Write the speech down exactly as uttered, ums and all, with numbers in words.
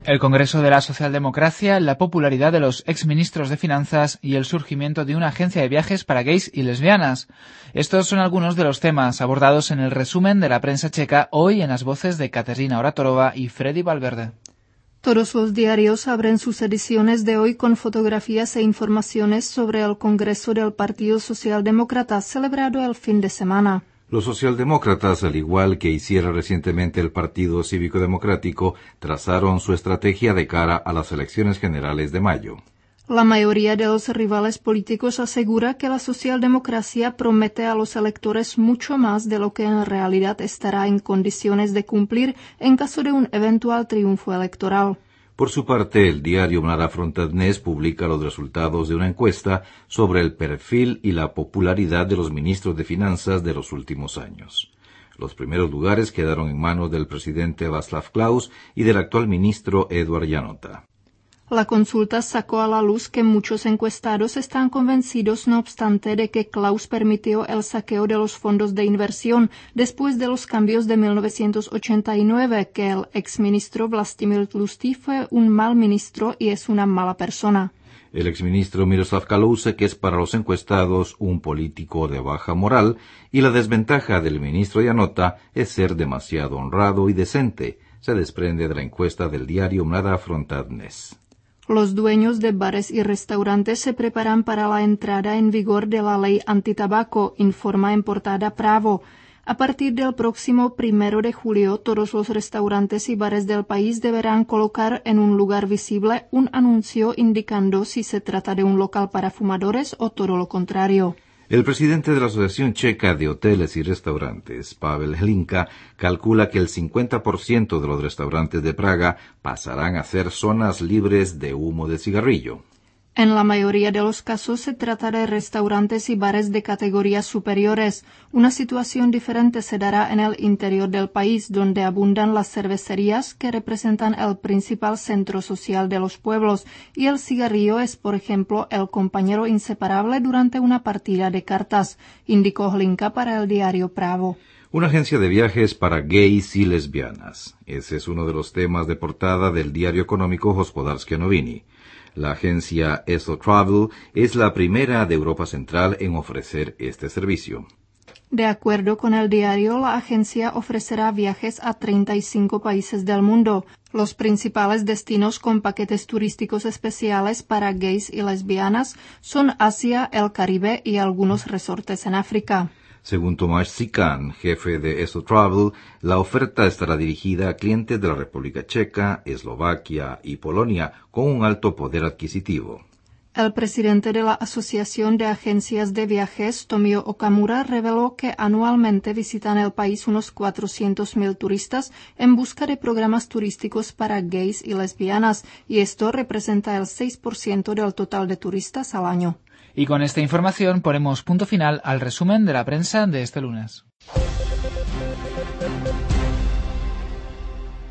El Congreso de la Socialdemocracia, la popularidad de los exministros de Finanzas y el surgimiento de una agencia de viajes para gays y lesbianas. Estos son algunos de los temas abordados en el resumen de la prensa checa hoy en las voces de Kateřina Oratorova y Freddy Valverde. Todos los diarios abren sus ediciones de hoy con fotografías e informaciones sobre el Congreso del Partido Socialdemócrata celebrado el fin de semana. Los socialdemócratas, al igual que hiciera recientemente el Partido Cívico Democrático, trazaron su estrategia de cara a las elecciones generales de mayo. La mayoría de los rivales políticos asegura que la socialdemocracia promete a los electores mucho más de lo que en realidad estará en condiciones de cumplir en caso de un eventual triunfo electoral. Por su parte, el diario Mladá fronta dnes publica los resultados de una encuesta sobre el perfil y la popularidad de los ministros de Finanzas de los últimos años. Los primeros lugares quedaron en manos del presidente Václav Klaus y del actual ministro Eduard Janota. La consulta sacó a la luz que muchos encuestados están convencidos, no obstante, de que Klaus permitió el saqueo de los fondos de inversión después de los cambios de mil novecientos ochenta y nueve, que el exministro Vlastimil Tlustý fue un mal ministro y es una mala persona. El exministro Miroslav Kalousek es para los encuestados un político de baja moral y la desventaja del ministro Janota es ser demasiado honrado y decente, se desprende de la encuesta del diario Mladá fronta dnes. Los dueños de bares y restaurantes se preparan para la entrada en vigor de la ley antitabaco, informa en portada Právo. A partir del próximo primero de julio, todos los restaurantes y bares del país deberán colocar en un lugar visible un anuncio indicando si se trata de un local para fumadores o todo lo contrario. El presidente de la Asociación Checa de Hoteles y Restaurantes, Pavel Hlinka, calcula que el cincuenta por ciento de los restaurantes de Praga pasarán a ser zonas libres de humo de cigarrillo. En la mayoría de los casos se trata de restaurantes y bares de categorías superiores. Una situación diferente se dará en el interior del país, donde abundan las cervecerías que representan el principal centro social de los pueblos, y el cigarrillo es, por ejemplo, el compañero inseparable durante una partida de cartas, indicó Hlinka para el diario Právo. Una agencia de viajes para gays y lesbianas. Ese es uno de los temas de portada del diario económico Hospodářské noviny. La agencia Esso Travel es la primera de Europa Central en ofrecer este servicio. De acuerdo con el diario, la agencia ofrecerá viajes a treinta y cinco países del mundo. Los principales destinos con paquetes turísticos especiales para gays y lesbianas son Asia, el Caribe y algunos resortes en África. Según Tomáš Cikan, jefe de Esso Travel, la oferta estará dirigida a clientes de la República Checa, Eslovaquia y Polonia con un alto poder adquisitivo. El presidente de la Asociación de Agencias de Viajes, Tomio Okamura, reveló que anualmente visitan el país unos cuatrocientos mil turistas en busca de programas turísticos para gays y lesbianas, y esto representa el seis por ciento del total de turistas al año. Y con esta información ponemos punto final al resumen de la prensa de este lunes.